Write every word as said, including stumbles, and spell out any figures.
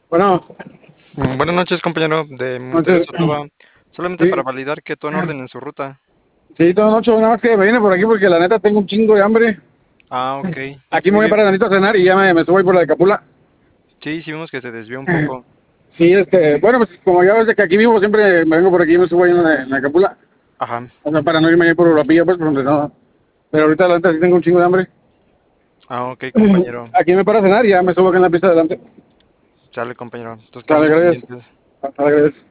Bueno, Mm, Buenas noches, compañero de Montería entonces, Sotoba. Solamente para sí, validar que todo en orden en su ruta. sí, toda noche, nada más que me vine por aquí porque la neta tengo un chingo de hambre. Ah, ok. Aquí me Muy voy bien. para tantito a cenar y ya me, me subo ahí por la de Capula. Sí, sí vimos que se desvió un poco. Sí, este, bueno, pues como ya ves de que aquí vivo, siempre me vengo por aquí y me subo ahí en la, en la Capula. Ajá. O sea, para no irme ahí por Europilla, pues, por donde no. Pero ahorita la neta sí tengo un chingo de hambre. Ah, ok, compañero. Aquí me para a cenar y ya me subo aquí en la pista adelante. Sale, compañero. Entonces Sale, quedamos gracias. pendientes. Sale, gracias.